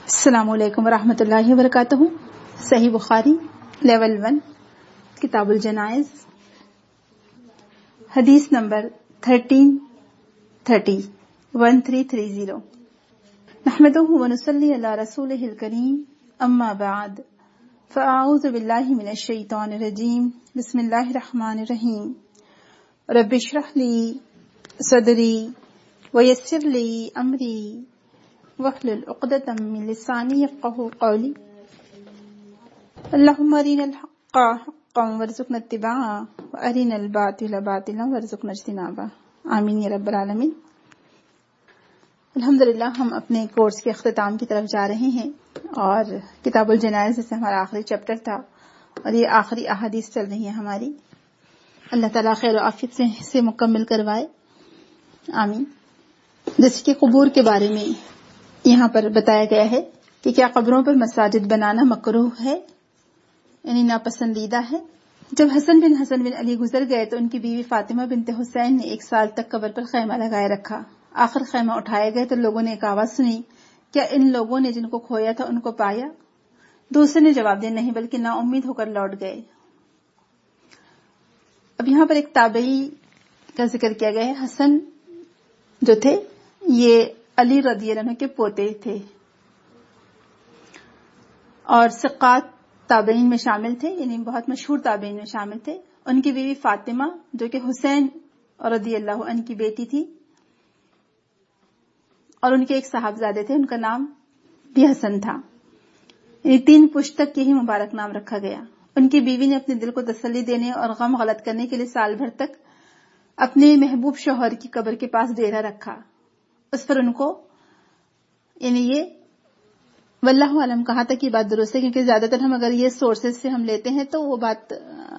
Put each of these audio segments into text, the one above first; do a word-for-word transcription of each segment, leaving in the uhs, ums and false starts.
السلام علیکم ورحمۃ اللہ وبرکاتہ۔ صحیح بخاری لیول ون کتاب الجنائز، حدیث number thirteen thirty one three three zero. نحمدہ ونصلی علی رسولہ الکریم، اما بعد فاعوذ باللہ من الشیطان الرجیم، بسم اللہ الرحمن الرحیم۔ رب اشرح لی صدری ویسر لی امری واحلل عقدۃ من لسانی یفقہوا قولی۔ اللہم ارنا الحق حقا وارزقنا اتباعہ وارنا الباطل باطلا وارزقنا اجتنابہ، آمین یا رب العالمین۔ الحمدللہ ہم اپنے کورس کے اختتام کی طرف جا رہے ہیں اور کتاب الجنائز سے ہمارا آخری چیپٹر تھا اور یہ آخری احادیث چل رہی ہیں ہماری۔ اللہ تعالیٰ خیر و عافیت سے سے مکمل کروائے، آمین۔ جیسے کہ قبور کے بارے میں یہاں پر بتایا گیا ہے کہ کیا قبروں پر مساجد بنانا مکروہ ہے، یعنی ناپسندیدہ ہے۔ جب حسن بن حسن بن علی گزر گئے تو ان کی بیوی فاطمہ بنت حسین نے ایک سال تک قبر پر خیمہ لگائے رکھا۔ آخر خیمہ اٹھائے گئے تو لوگوں نے ایک آواز سنی، کیا ان لوگوں نے جن کو کھویا تھا ان کو پایا؟ دوسرے نے جواب دیا نہیں، بلکہ نا امید ہو کر لوٹ گئے۔ اب یہاں پر ایک تابعی کا ذکر کیا گیا ہے۔ حسن جو تھے یہ علی رضی اللہ عنہ کے پوتے تھے اور ثقات تابعین میں شامل تھے، یعنی بہت مشہور تابعین میں شامل تھے۔ ان کی بیوی فاطمہ جو کہ حسین رضی اللہ عنہ کی بیٹی تھی، اور ان کے ایک صاحبزادے تھے، ان کا نام بھی حسن تھا، یعنی تین پشت تک یہی مبارک نام رکھا گیا۔ ان کی بیوی نے اپنے دل کو تسلی دینے اور غم غلط کرنے کے لیے سال بھر تک اپنے محبوب شوہر کی قبر کے پاس ڈیرا رکھا۔ اس پر ان کو یعنی یہ واللہ عالم کہا تک یہ بات درست ہے، کیونکہ زیادہ تر ہم اگر یہ سورسز سے ہم لیتے ہیں تو وہ بات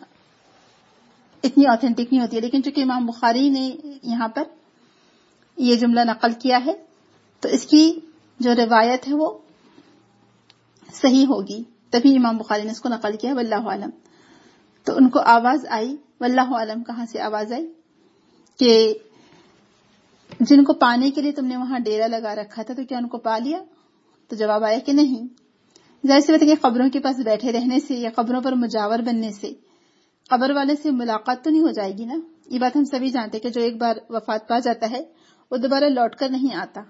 اتنی آتھینٹک نہیں ہوتی ہے، لیکن چونکہ امام بخاری نے یہاں پر یہ جملہ نقل کیا ہے تو اس کی جو روایت ہے وہ صحیح ہوگی، تبھی امام بخاری نے اس کو نقل کیا واللہ عالم۔ تو ان کو آواز آئی، واللہ عالم کہاں سے آواز آئی کہ جن کو پانے کے لیے تم نے وہاں ڈیرا لگا رکھا تھا تو کیا ان کو پا لیا؟ تو جواب آیا کہ نہیں۔ ظاہر سی بات ہے کہ قبروں کے پاس بیٹھے رہنے سے یا قبروں پر مجاور بننے سے قبر والے سے ملاقات تو نہیں ہو جائے گی نا۔ یہ بات ہم سبھی جانتے کہ جو ایک بار وفات پا جاتا ہے وہ دوبارہ لوٹ کر نہیں آتا۔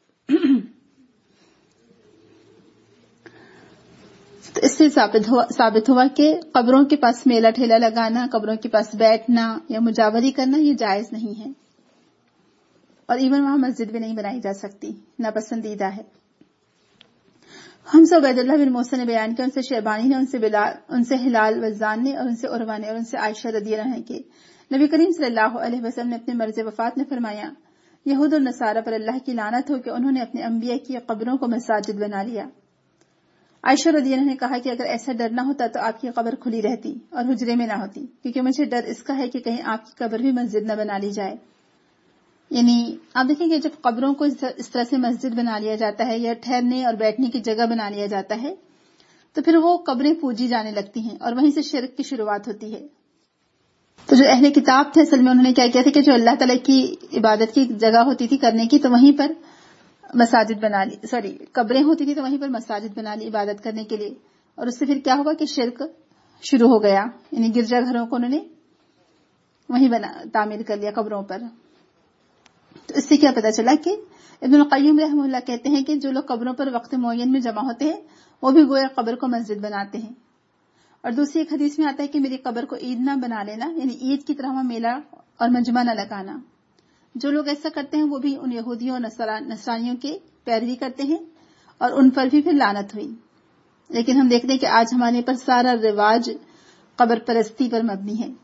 تو اس سے ثابت ہوا ثابت ہوا کہ قبروں کے پاس میلہ ٹھیلا لگانا، قبروں کے پاس بیٹھنا یا مجاوری کرنا یہ جائز نہیں ہے، اور ایون وہاں مسجد بھی نہیں بنائی جا سکتی، ناپسندیدہ ہے۔ ہم سے عبید اللہ بن موسیٰ نے بیان کیا، ان سے شیبانی نے، ان سے بلال، ان سے ہلال وزان نے، اور ان سے عروہ نے، اور ان سے عائشہ رضی اللہ عنہا کے نبی کریم صلی اللہ علیہ وسلم نے اپنے مرض وفات میں فرمایا، یہود اور نصارہ پر اللہ کی لعنت ہو کہ انہوں نے اپنے انبیاء کی قبروں کو مساجد بنا لیا۔ عائشہ رضی اللہ عنہا نے کہا کہ اگر ایسا ڈر نہ ہوتا تو آپ کی قبر کھلی رہتی اور حجرے میں نہ ہوتی، کیونکہ مجھے ڈر اس کا ہے کہ کہیں آپ کی قبر بھی مسجد نہ بنا لی جائے۔ یعنی آپ دیکھیں کہ جب قبروں کو اس طرح سے مسجد بنا لیا جاتا ہے یا ٹھہرنے اور بیٹھنے کی جگہ بنا لیا جاتا ہے تو پھر وہ قبریں پوجی جانے لگتی ہیں اور وہیں سے شرک کی شروعات ہوتی ہے۔ تو جو اہل کتاب تھے اصل میں انہوں نے کیا کیا تھا کہ جو اللہ تعالیٰ کی عبادت کی جگہ ہوتی تھی کرنے کی تو وہیں پر مساجد بنا لی، سوری قبریں ہوتی تھی تو وہیں پر مساجد بنا لی عبادت کرنے کے لیے، اور اس سے پھر کیا ہوا کہ شرک شروع ہو گیا، یعنی گرجا گھروں کو انہوں نے وہیں بنا تعمیر کر لیا قبروں پر۔ تو اس سے کیا پتا چلا کہ ابن القیم رحمہ اللہ کہتے ہیں کہ جو لوگ قبروں پر وقت معین میں جمع ہوتے ہیں وہ بھی گویا قبر کو مسجد بناتے ہیں۔ اور دوسری ایک حدیث میں آتا ہے کہ میری قبر کو عید نہ بنا لینا، یعنی عید کی طرح وہاں میلہ اور مجمع نہ لگانا۔ جو لوگ ایسا کرتے ہیں وہ بھی ان یہودیوں اور نصرانیوں کے پیروی کرتے ہیں اور ان پر بھی پھر لعنت ہوئی۔ لیکن ہم دیکھتے ہیں کہ آج ہمارے پر سارا رواج قبر پرستی پر مبنی ہے۔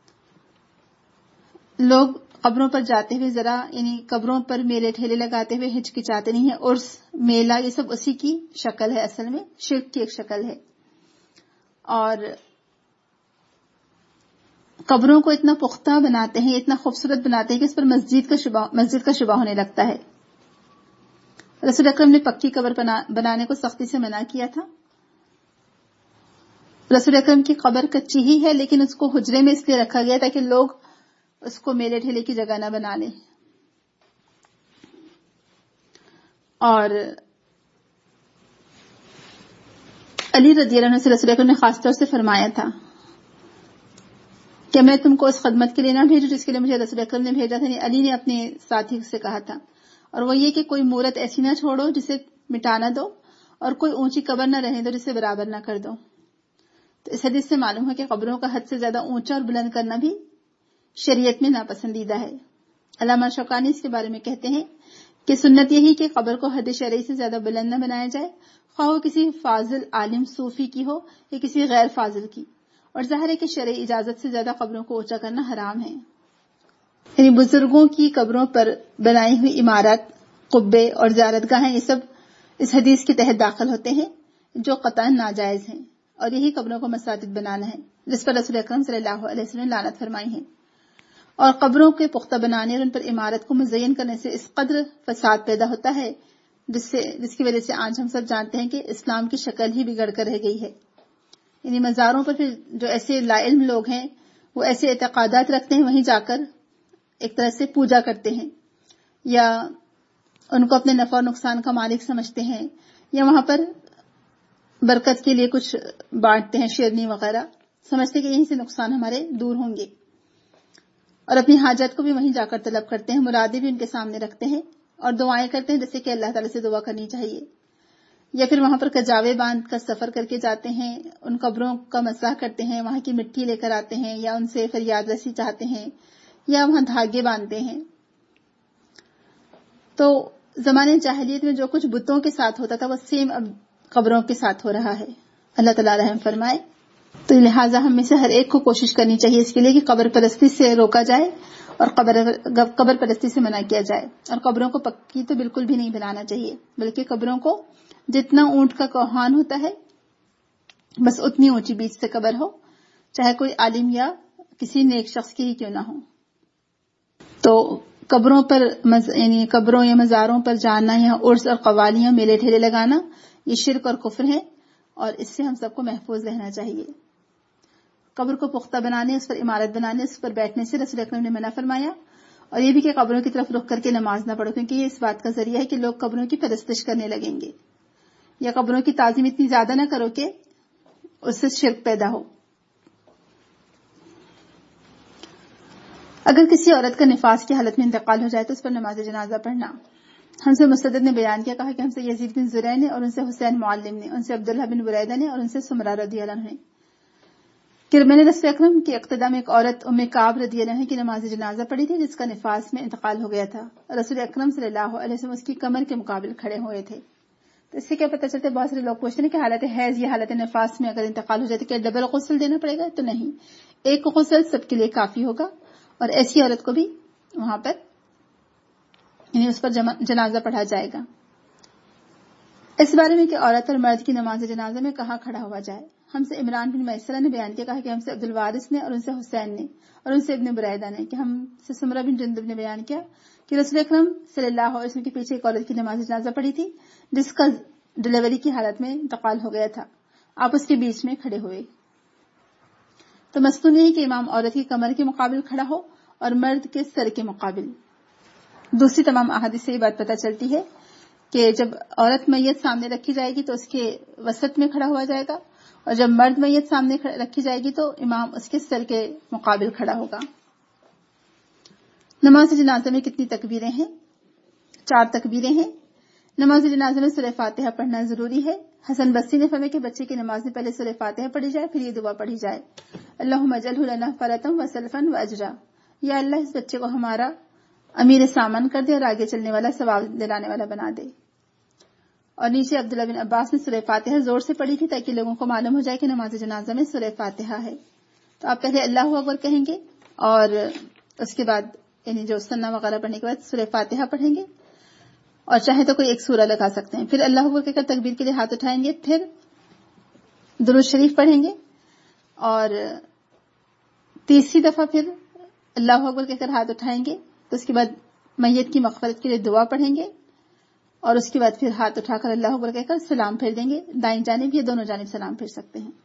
لوگ قبروں پر جاتے ہوئے ذرا یعنی قبروں پر میلے ٹھیلے لگاتے ہوئے ہچکچاتے نہیں ہیں، عرس میلہ یہ سب اسی کی شکل ہے، اصل میں شرک کی ایک شکل ہے۔ اور قبروں کو اتنا پختہ بناتے ہیں، اتنا خوبصورت بناتے ہیں کہ اس پر مسجد کا شبہ مسجد کا شبہ ہونے لگتا ہے۔ رسول اکرم نے پکی قبر بنانے کو سختی سے منع کیا تھا۔ رسول اکرم کی قبر کچی ہی ہے لیکن اس کو حجرے میں اس لیے رکھا گیا تاکہ لوگ اس کو میلے ٹھیلے کی جگہ نہ بنا لیں۔ اور علی رضی اللہ عنہ سے رسول اکرم نے خاص طور سے فرمایا تھا کہ میں تم کو اس خدمت کے لیے نہ بھیجوں جس کے لیے مجھے رسول اکرم نے بھیجا تھا. علی نے اپنے ساتھی سے کہا تھا, اور وہ یہ کہ کوئی مورت ایسی نہ چھوڑو جسے مٹا نہ دو, اور کوئی اونچی قبر نہ رہنے دو جسے برابر نہ کر دو. تو اس حدیث سے معلوم ہے کہ قبروں کا حد سے زیادہ اونچا اور بلند کرنا بھی شریعت میں ناپسندیدہ ہے. علامہ شوکانی اس کے بارے میں کہتے ہیں کہ سنت یہی کہ قبر کو حد شرعی سے زیادہ بلند نہ بنایا جائے, خواہ وہ کسی فاضل عالم صوفی کی ہو یا کسی غیر فاضل کی, اور ظاہر ہے کہ شرعی اجازت سے زیادہ قبروں کو اونچا کرنا حرام ہے. یعنی بزرگوں کی قبروں پر بنائی ہوئی عمارت, قبے اور زیارت گاہیں یہ سب اس حدیث کے تحت داخل ہوتے ہیں جو قطعاً ناجائز ہیں, اور یہی قبروں کو مساجد بنانا ہے جس پر رسول اکرم صلی اللہ علیہ وسلم نے لعنت فرمائی ہے. اور قبروں کے پختہ بنانے اور ان پر عمارت کو مزین کرنے سے اس قدر فساد پیدا ہوتا ہے جس سے جس کی وجہ سے آج ہم سب جانتے ہیں کہ اسلام کی شکل ہی بگڑ کر رہ گئی ہے. یعنی مزاروں پر پھر جو ایسے لا علم لوگ ہیں وہ ایسے اعتقادات رکھتے ہیں, وہیں جا کر ایک طرح سے پوجا کرتے ہیں, یا ان کو اپنے نفع اور نقصان کا مالک سمجھتے ہیں, یا وہاں پر برکت کے لیے کچھ بانٹتے ہیں, شیرنی وغیرہ, سمجھتے کہ یہیں سے نقصان ہمارے دور ہوں گے, اور اپنی حاجت کو بھی وہیں جا کر طلب کرتے ہیں, مرادیں بھی ان کے سامنے رکھتے ہیں اور دعائیں کرتے ہیں جیسے کہ اللہ تعالیٰ سے دعا کرنی چاہیے. یا پھر وہاں پر کجاوے باندھ کر سفر کر کے جاتے ہیں, ان قبروں کا مسح کرتے ہیں, وہاں کی مٹی لے کر آتے ہیں, یا ان سے فریاد رسی چاہتے ہیں, یا وہاں دھاگے باندھتے ہیں. تو زمانے جاہلیت میں جو کچھ بتوں کے ساتھ ہوتا تھا وہ سیم اب قبروں کے ساتھ ہو رہا ہے. اللہ تعالیٰ رحم فرمائے. تو لہٰذا ہم میں سے ہر ایک کو کوشش کرنی چاہیے اس کے لیے کہ قبر پرستی سے روکا جائے اور قبر قبر پرستی سے منع کیا جائے. اور قبروں کو پکی تو بالکل بھی نہیں بنانا چاہیے, بلکہ قبروں کو جتنا اونٹ کا کوہان ہوتا ہے بس اتنی اونچی بیچ سے قبر ہو, چاہے کوئی عالم یا کسی نیک شخص کی ہی کیوں نہ ہو. تو قبروں پر مز... یعنی قبروں یا مزاروں پر جانا یا عرس اور قوالیاں میلے ٹھیلے لگانا یہ شرک اور کفر ہے, اور اس سے ہم سب کو محفوظ رہنا چاہیے. قبر کو پختہ بنانے, اس پر عمارت بنانے, اس پر بیٹھنے سے رسول اکرم نے منع فرمایا, اور یہ بھی کہ قبروں کی طرف رخ کر کے نماز نہ پڑھو, کیونکہ یہ اس بات کا ذریعہ ہے کہ لوگ قبروں کی پرستش کرنے لگیں گے, یا قبروں کی تعظیم اتنی زیادہ نہ کرو کہ اس سے شرک پیدا ہو. اگر کسی عورت کا نفاس کی حالت میں انتقال ہو جائے تو اس پر نماز جنازہ پڑھنا. ہم سے مسدد نے بیان کیا, کہا کہ ہم سے یزید بن زرع نے, اور ان سے حسین معلم نے, ان سے عبداللہ بن بریدہ نے, اور ان سے سمرہ رضی اللہ عنہ نے کہ میں نے رسول اکرم کی اقتداء میں ایک عورت ام کعب رضی اللہ عنہ کی نماز جنازہ پڑھی تھی جس کا نفاس میں انتقال ہو گیا تھا. رسول اکرم صلی اللہ علیہ وسلم اس کی کمر کے مقابل کھڑے ہوئے تھے. تو اس سے کیا پتہ چلتا ہے, بہت سارے لوگ پوچھتے ہیں کہ حالت حیض یا حالت نفاس میں اگر انتقال ہو جائے تو کیا ڈبل غسل دینا پڑے گا؟ تو نہیں, ایک غسل سب کے لیے کافی ہوگا, اور ایسی عورت کو بھی وہاں پر یعنی اس پر جنازہ پڑھا جائے گا. اس بارے میں کہ عورت اور مرد کی نماز جنازہ میں کہاں کھڑا ہوا جائے, ہم سے عمران بن میسرہ نے بیان کیا, کہا کہ ہم سے عبد الوارث نے, اور ان سے حسین نے, اور ان سے ابن بریدہ نے, کہ ہم سے سمرہ بن جندب نے بیان کیا کہ رسول اکرم صلی اللہ علیہ وسلم کے پیچھے ایک عورت کی نماز جنازہ پڑھی تھی جس کا ڈلیوری کی حالت میں انتقال ہو گیا تھا, آپ اس کے بیچ میں کھڑے ہوئے. تو مستون یہ کہ امام عورت کی کمر کے مقابل کھڑا ہو اور مرد کے سر کے مقابل. دوسری تمام احادیث سے یہ بات پتہ چلتی ہے کہ جب عورت میت سامنے رکھی جائے گی تو اس کے وسط میں کھڑا ہوا جائے گا, اور جب مرد میت سامنے رکھی جائے گی تو امام اس کے سر کے مقابل کھڑا ہوگا. نماز جنازہ میں کتنی تکبیریں ہیں؟ چار تکبیریں ہیں. نماز جنازہ میں سورہ فاتحہ پڑھنا ضروری ہے. حسن بصری نے فرمایا کہ بچے کی نماز میں پہلے سورہ فاتحہ پڑھی جائے, پھر یہ دعا پڑھی جائے, اللہم اجعلہ لنا فرطا وسلفا واجرا, یا اللہ اس بچے کو ہمارا امیر سامان کر دے اور آگے چلنے والا ثواب دلانے والا بنا دے. اور نیچے عبداللہ بن عباس نے سورہ فاتحہ زور سے پڑھی تھی تاکہ لوگوں کو معلوم ہو جائے کہ نماز جنازہ میں سورہ فاتحہ ہے. تو آپ پہلے اللہ اکبر کہیں گے, اور اس کے بعد یعنی جو سنہ وغیرہ پڑھنے کے بعد سورہ فاتحہ پڑھیں گے, اور چاہے تو کوئی ایک سورہ لگا سکتے ہیں. پھر اللہ اکبر کہہ کر تکبیر کے لیے ہاتھ اٹھائیں گے, پھر درود شریف پڑھیں گے, اور تیسری دفعہ پھر اللہ اکبر کہہ کر ہاتھ اٹھائیں گے. تو اس کے بعد میت کی مغفرت کے لیے دعا پڑھیں گے, اور اس کے بعد پھر ہاتھ اٹھا کر اللہ اکبر کہہ کر سلام پھیر دیں گے. دائیں جانب یا دونوں جانب سلام پھیر سکتے ہیں.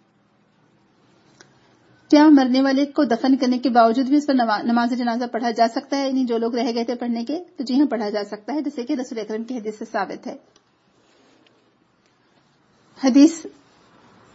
کیا مرنے والے کو دفن کرنے کے باوجود بھی اس پر نماز جنازہ پڑھا جا سکتا ہے؟ یعنی جو لوگ رہ گئے تھے پڑھنے کے, تو جی ہاں پڑھا جا سکتا ہے, جیسے کہ رسول اکرم کی حدیث سے ثابت ہے. حدیث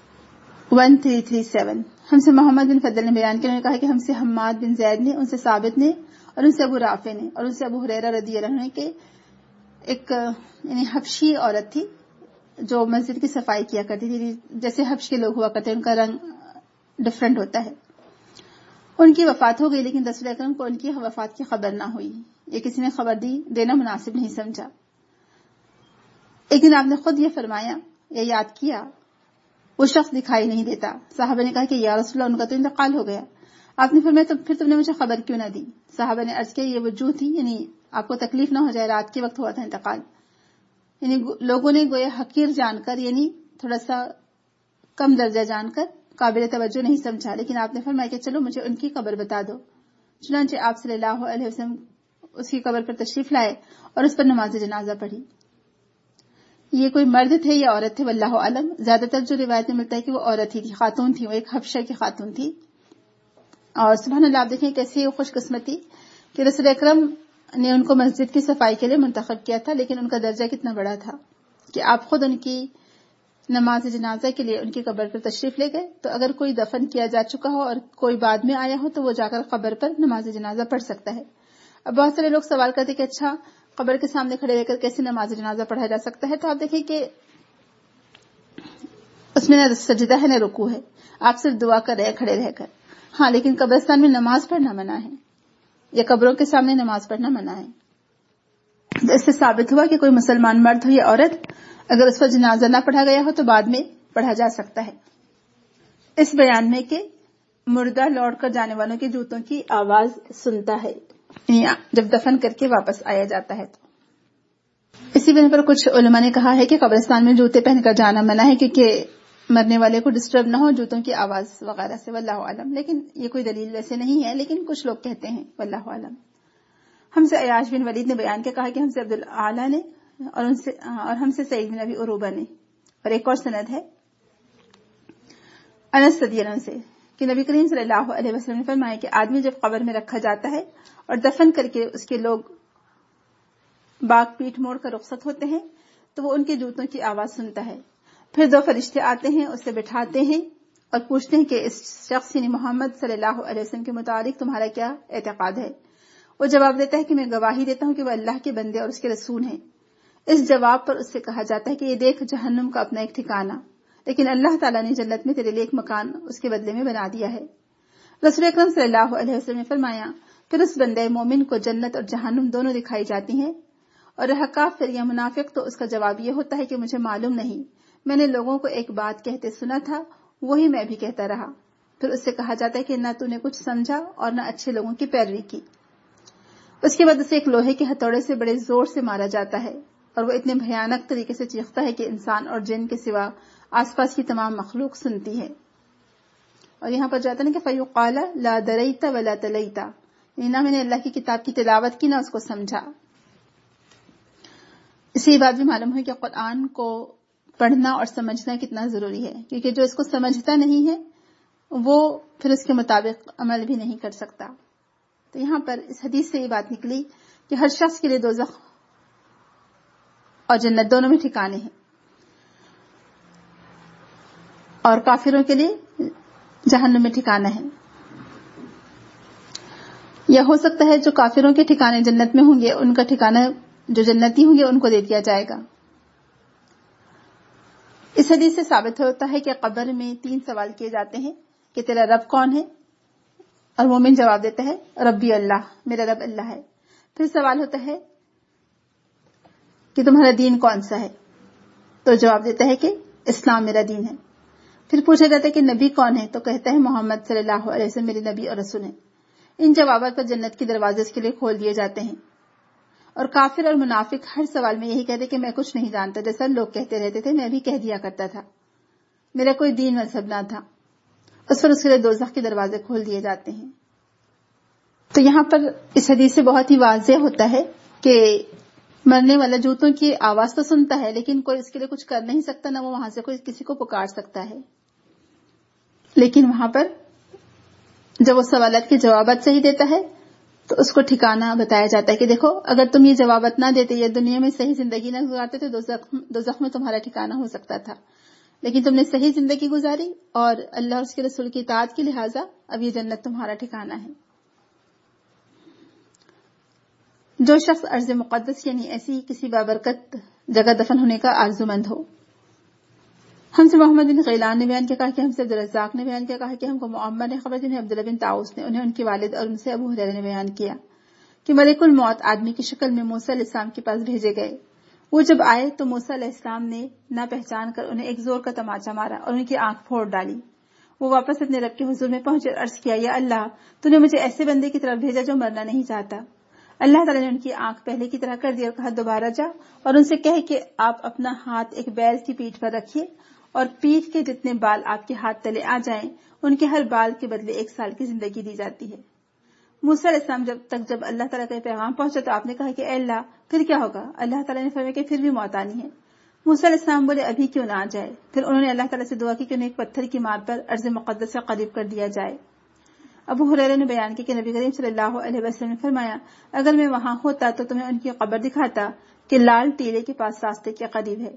ون تھری تھری سیون ہم سے محمد بن فضل نے بیان کیا، انہوں نے کہا کہ ہم سے حماد بن زید نے، ان سے ثابت نے، اور ان سے ابو رافع نے، اور ان سے ابو ہریرہ رضی اللہ عنہ کے ایک یعنی حبشی عورت تھی جو مسجد کی صفائی کیا کرتی تھی، جیسے حبش کے لوگ ہوا کرتے ہیں، ان کا رنگ ڈفرنٹ ہوتا ہے. ان کی وفات ہو گئی، لیکن رسول اکرم کو ان کی وفات کی خبر نہ ہوئی، یہ کسی نے خبر دی دینا مناسب نہیں سمجھا. ایک دن آپ نے خود یہ فرمایا یا یاد کیا وہ شخص دکھائی نہیں دیتا. صحابہ نے کہا کہ یا رسول اللہ ان کا تو انتقال ہو گیا. آپ نے فرمایا تو پھر تم نے مجھے خبر کیوں نہ دی؟ صحابہ نے عرض کیا یہ وجوہ تھی، یعنی آپ کو تکلیف نہ ہو جائے، رات کے وقت ہوا تھا انتقال. یعنی لوگوں نے گویا حقیر جان کر، یعنی تھوڑا سا کم درجہ جان کر قابل توجہ نہیں سمجھا، لیکن آپ نے فرمایا کہ چلو مجھے ان کی قبر بتا دو. چنانچہ آپ صلی اللہ علیہ وسلم اس کی قبر پر تشریف لائے اور اس پر نماز جنازہ پڑھی. یہ کوئی مرد تھے یا عورت تھے واللہ عالم. زیادہ تر جو روایت میں ملتا ہے کہ وہ عورت ہی تھی، خاتون تھی، وہ ایک حبشہ کی خاتون تھی. اور سبحان اللہ، آپ دیکھیں کیسی خوش قسمتی کہ رسول اکرم نے ان کو مسجد کی صفائی کے لیے منتخب کیا تھا، لیکن ان کا درجہ کتنا بڑا تھا کہ آپ خود ان کی نماز جنازہ کے لیے ان کی قبر پر تشریف لے گئے. تو اگر کوئی دفن کیا جا چکا ہو اور کوئی بعد میں آیا ہو تو وہ جا کر قبر پر نماز جنازہ پڑھ سکتا ہے. اب بہت سارے لوگ سوال کرتے کہ اچھا قبر کے سامنے کھڑے رہ کر کیسے نماز جنازہ پڑھا جا سکتا ہے؟ تو آپ دیکھیں کہ اس میں نہ سجدہ ہے نہ رکوع ہے، آپ صرف دعا کر رہے کھڑے رہ کر. ہاں، لیکن قبرستان میں نماز پڑھنا منع ہے، یا قبروں کے سامنے نماز پڑھنا منع ہے. تو اس سے ثابت ہوا کہ کوئی مسلمان مرد ہو یا عورت اگر اس پر جنازہ نہ پڑھا گیا ہو تو بعد میں پڑھا جا سکتا ہے. اس بیان میں کہ مردہ لوٹ کر جانے والوں کے جوتوں کی آواز سنتا ہے جب دفن کر کے واپس آیا جاتا ہے. تو اسی بنا پر کچھ علماء نے کہا ہے کہ قبرستان میں جوتے پہن کر جانا منع ہے کیونکہ مرنے والے کو ڈسٹرب نہ ہو جوتوں کی آواز وغیرہ سے، واللہ عالم. لیکن یہ کوئی دلیل ویسے نہیں ہے، لیکن کچھ لوگ کہتے ہیں، واللہ عالم. ہم سے عیاش بن ولید نے بیان کیا، کہا کہ ہم سے عبد الاعلی نے اور ان سے اور ہم سے سعید بن ابی عروبہ نے، اور ایک اور سند ہے انس رضی اللہ عنہ سے کہ نبی کریم صلی اللہ علیہ وسلم نے فرمایا کہ آدمی جب قبر میں رکھا جاتا ہے اور دفن کر کے اس کے لوگ باغ پیٹ موڑ کر رخصت ہوتے ہیں تو وہ ان کے جوتوں کی آواز سنتا ہے. پھر دو فرشتے آتے ہیں، اسے بٹھاتے ہیں اور پوچھتے ہیں کہ اس شخص یعنی محمد صلی اللہ علیہ وسلم کے متعلق تمہارا کیا اعتقاد ہے؟ وہ جواب دیتا ہے کہ میں گواہی دیتا ہوں کہ وہ اللہ کے بندے اور اس کے رسول ہیں. اس جواب پر اس سے کہا جاتا ہے کہ یہ دیکھ جہنم کا اپنا ایک ٹھکانہ، لیکن اللہ تعالیٰ نے جنت میں تیرے لیے ایک مکان اس کے بدلے میں بنا دیا ہے. رسول اکرم صلی اللہ علیہ وسلم نے فرمایا پھر اس بندے مومن کو جنت اور جہنم دونوں دکھائی جاتی ہیں، اور رہا کافر یا منافق تو اس کا جواب یہ ہوتا ہے کہ مجھے معلوم نہیں، میں نے لوگوں کو ایک بات کہتے سنا تھا، وہی میں بھی کہتا رہا. پھر اس سے کہا جاتا ہے کہ نہ تو نے کچھ سمجھا اور نہ اچھے لوگوں کی پیروی کی. اس کے بعد اسے ایک لوہے کے ہتھوڑے سے بڑے زور سے مارا جاتا ہے اور وہ اتنے بھیانک طریقے سے چیختا ہے کہ انسان اور جن کے سوا آس پاس کی تمام مخلوق سنتی ہے. اور یہاں پر جاتا نا کہ فیقال لا دریت ولا تلیت، یعنی نہ میں نے اللہ کی کتاب کی تلاوت کی نہ اس کو سمجھا. اسی بات بھی معلوم ہے کہ قرآن کو پڑھنا اور سمجھنا کتنا ضروری ہے، کیونکہ جو اس کو سمجھتا نہیں ہے وہ پھر اس کے مطابق عمل بھی نہیں کر سکتا. تو یہاں پر اس حدیث سے یہ بات نکلی کہ ہر شخص کے لیے دوزخ اور جنت دونوں میں ٹھکانے ہیں، اور کافروں کے لیے جہنم میں ٹھکانہ ہے. یا ہو سکتا ہے جو کافروں کے ٹھکانے جنت میں ہوں گے ان کا ٹھکانہ جو جنتی ہوں گے ان کو دے دیا جائے گا. اس حدیث سے ثابت ہوتا ہے کہ قبر میں تین سوال کیے جاتے ہیں کہ تیرا رب کون ہے، اور مومن جواب دیتا ہے ربی اللہ، میرا رب اللہ ہے. پھر سوال ہوتا ہے کہ تمہارا دین کون سا ہے، تو جواب دیتا ہے کہ اسلام میرا دین ہے. پھر پوچھا جاتا ہے کہ نبی کون ہے، تو کہتا ہے محمد صلی اللہ علیہ وسلم میرے نبی اور رسول ہیں. ان جوابات پر جنت کے دروازے اس کے لیے کھول دیے جاتے ہیں. اور کافر اور منافق ہر سوال میں یہی کہتے کہ میں کچھ نہیں جانتا، جیسا لوگ کہتے رہتے تھے میں بھی کہہ دیا کرتا تھا، میرا کوئی دین مذہب نہ تھا. اس پر اس کے لیے دوزخ کے دروازے کھول دیے جاتے ہیں. تو یہاں پر اس حدیث سے بہت ہی واضح ہوتا ہے کہ مرنے والا جوتوں کی آواز تو سنتا ہے لیکن کوئی اس کے لیے کچھ کر نہیں سکتا، نہ وہ وہاں سے کوئی کسی کو پکار سکتا ہے. لیکن وہاں پر جب وہ سوالات کے جوابات صحیح دیتا ہے تو اس کو ٹھکانہ بتایا جاتا ہے کہ دیکھو اگر تم یہ جوابات نہ دیتے یا دنیا میں صحیح زندگی نہ گزارتے تو دوزخ میں تمہارا ٹھکانہ ہو سکتا تھا. لیکن تم نے صحیح زندگی گزاری اور اللہ اور اس کے رسول کی اطاعت کی، لہٰذا اب یہ جنت تمہارا ٹھکانہ ہے۔ جو شخص ارض مقدس یعنی ایسی کسی بابرکت جگہ دفن ہونے کا آرزو مند ہو۔ ہم سے محمد بن غیلان نے بیان کیا، کہا کہ ہم سے عبدالرزاق نے بیان کیا، کہا کہ ہم کو معمر نے خبر دی، عبداللہ بن طاؤس نے، انہیں ان کے والد اور ان سے ابو ہریرہ نے بیان کیا کہ ملک الموت آدمی کی شکل میں موسیٰ علیہ السلام کے پاس بھیجے گئے۔ وہ جب آئے تو موسیٰ علیہ السلام نے نہ پہچان کر انہیں ایک زور کا تماچا مارا اور ان کی آنکھ پھوڑ ڈالی۔ وہ واپس اپنے رب کے حضور میں پہنچے اور عرض کیا، یا اللہ، تو نے مجھے ایسے بندے کی طرف بھیجا جو مرنا نہیں چاہتا۔ اللہ تعالیٰ نے ان کی آنکھ پہلے کی طرح کر دی اور کہا، دوبارہ جا اور ان سے کہے کہ آپ اپنا ہاتھ ایک بیل کی پیٹھ پر رکھیے اور پیٹھ کے جتنے بال آپ کے ہاتھ تلے آ جائیں ان کے ہر بال کے بدلے ایک سال کی زندگی دی جاتی ہے۔ موسیٰ علیہ السلام جب تک جب اللہ تعالیٰ کا پیغام پہنچا تو آپ نے کہا کہ اے اللہ پھر کیا ہوگا؟ اللہ تعالیٰ نے فرمایا کہ پھر بھی موت آنی ہے۔ موسیٰ علیہ السلام بولے، ابھی کیوں نہ آ جائے؟ پھر انہوں نے اللہ تعالیٰ سے دعا کی کہ انہیں ایک پتھر کی مار پر ارض مقدس سے قریب کر دیا جائے۔ ابو ہریرہ نے بیان کیا کہ نبی کریم صلی اللہ علیہ وسلم نے فرمایا، اگر میں وہاں ہوتا تو تمہیں ان کی قبر دکھاتا کہ لال ٹیلے کے پاس راستے کے قریب ہے۔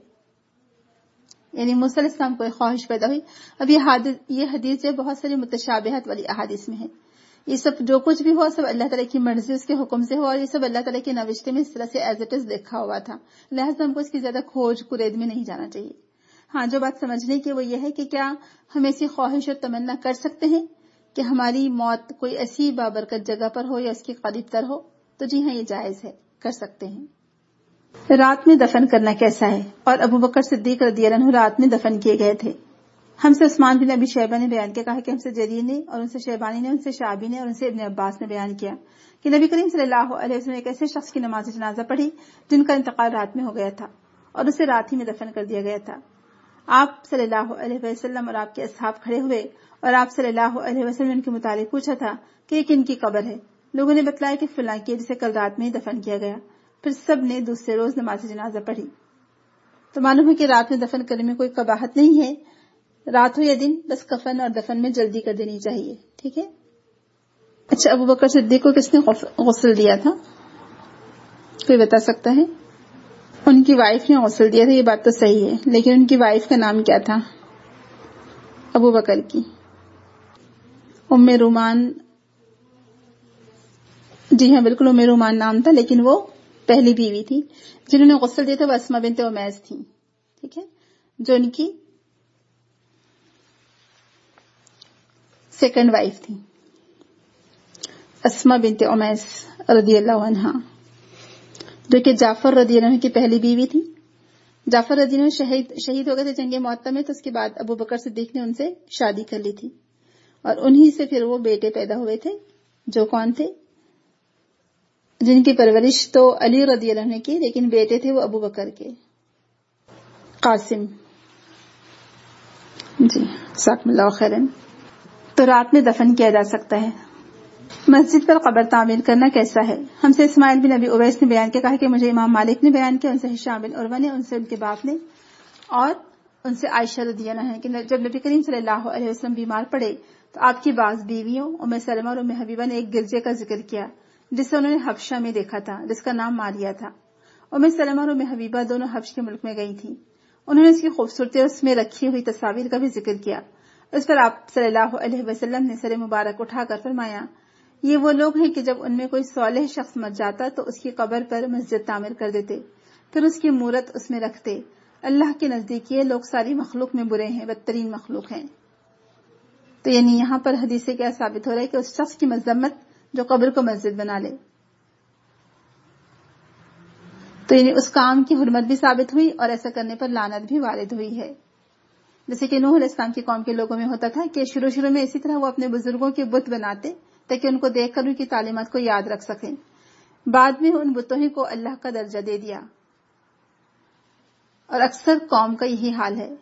یعنی موسیٰ علیہ السلام کو ایک خواہش پیدا ہوئی۔ اب یہ حدیث یہ حدیث جو بہت ساری متشابہت والی احادیث میں ہے، یہ سب جو کچھ بھی ہوا سب اللہ تعالیٰ کی مرضی اس کے حکم سے ہوا، اور یہ سب اللہ تعالیٰ کے نوشتے میں اس طرح سے ایز اٹ از لکھا ہوا تھا، لہٰذا ہم کو اس کی زیادہ کھوج کرید میں نہیں جانا چاہیے۔ ہاں، جو بات سمجھنے کی وہ یہ ہے کہ کیا ہم ایسی خواہش اور تمنا کر سکتے ہیں کہ ہماری موت کوئی ایسی بابرکت جگہ پر ہو یا اس کے قریب تر ہو؟ تو جی ہاں، یہ جائز ہے، کر سکتے ہیں۔ رات میں دفن کرنا کیسا ہے؟ اور ابو بکر صدیق رضی اللہ عنہ رات میں دفن کیے گئے تھے۔ ہم سے عثمان بن ابی شیبہ نے بیان کیا، کہا کہ ہم سے جریر نے اور ان سے شیبانی نے، ان سے شعبی نے اور ان سے ابن عباس نے بیان کیا کہ نبی کریم صلی اللہ علیہ وسلم نے ایک ایسے شخص کی نماز جنازہ پڑھی جن کا انتقال رات میں ہو گیا تھا اور اسے رات ہی میں دفن کر دیا گیا تھا۔ آپ صلی اللہ علیہ وسلم اور آپ کے اصحاب کھڑے ہوئے اور آپ صلی اللہ علیہ وسلم نے ان کے متعلق پوچھا تھا کہ یہ کن کی قبر ہے؟ لوگوں نے بتلایا کہ فلاں کی، جسے کل رات میں ہی دفن کیا گیا۔ پھر سب نے دوسرے روز نماز جنازہ پڑھی۔ تو معلوم ہے کہ رات میں دفن کرنے میں کوئی قباحت نہیں ہے، رات ہو یا دن، بس کفن اور دفن میں جلدی کر دینی چاہیے، ٹھیک ہے۔ اچھا، ابو بکر صدیق کو کس نے غسل دیا تھا؟ کوئی بتا سکتا ہے؟ ان کی وائف نے غسل دیا تھا، یہ بات تو صحیح ہے، لیکن ان کی وائف کا نام کیا تھا؟ ابو بکر کی ام رومان، جی ہاں بالکل ام رومان نام تھا، لیکن وہ پہلی بیوی تھی۔ جنہوں نے غسل دیا تھا وہ اسما بنت امیس تھی، ٹھیک ہے، جو ان کی سیکنڈ وائف تھی، اسما بنت امیس رضی اللہ عنہا، جو کہ جعفر رضی اللہ عنہ کی پہلی بیوی تھی۔ جعفر رضی اللہ عنہ شہید شہید ہو گئے تھے جنگ معطا میں، تو اس کے بعد ابو بکر صدیق نے ان سے شادی کر لی تھی اور انہی سے پھر وہ بیٹے پیدا ہوئے تھے، جو کون تھے؟ جن کی پرورش تو علی رضی اللہ عنہ کی، لیکن بیٹے تھے وہ ابو بکر کے، قاسم۔ جی جزاکم اللہ خیرن۔ تو رات میں دفن کیا جا سکتا ہے۔ مسجد پر قبر تعمیر کرنا کیسا ہے؟ ہم سے اسماعیل بن ابی اویس نے بیان کیا، کہا کہ مجھے امام مالک نے بیان کیا، ان سے ہشام بن عروہ نے، ان سے ان کے باپ نے اور ان سے عائشہ رضی اللہ عنہا کہ جب نبی کریم صلی اللہ علیہ وسلم بیمار پڑے تو آپ کی بعض بیویوں ام سلمہ اور ام حبیبہ نے ایک گرجے کا ذکر کیا جسے انہوں نے حبشہ میں دیکھا تھا، جس کا نام ماریہ تھا۔ ام سلمہ اور ام حبیبہ دونوں حبش کے ملک میں گئی تھیں۔ انہوں نے اس کی خوبصورتی اور اس میں رکھی ہوئی تصاویر کا بھی ذکر کیا۔ اس پر آپ صلی اللہ علیہ وسلم نے سر مبارک اٹھا کر فرمایا، یہ وہ لوگ ہیں کہ جب ان میں کوئی صالح شخص مر جاتا تو اس کی قبر پر مسجد تعمیر کر دیتے، پھر اس کی مورت اس میں رکھتے۔ اللہ کے نزدیک یہ لوگ ساری مخلوق میں برے ہیں، بدترین مخلوق ہیں۔ تو یعنی یہاں پر حدیث سے کیا ثابت ہو رہا ہے کہ اس شخص کی مذمت جو قبر کو مسجد بنا لے، تو یعنی اس کام کی حرمت بھی ثابت ہوئی اور ایسا کرنے پر لعنت بھی وارد ہوئی ہے۔ جیسے کہ نوح علیہ السلام کی قوم کے لوگوں میں ہوتا تھا کہ شروع شروع میں اسی طرح وہ اپنے بزرگوں کے بت بناتے تاکہ ان کو دیکھ کر ان کی تعلیمات کو یاد رکھ سکیں، بعد میں ان بتوں ہی کو اللہ کا درجہ دے دیا، اور اکثر قوم کا یہی حال ہے۔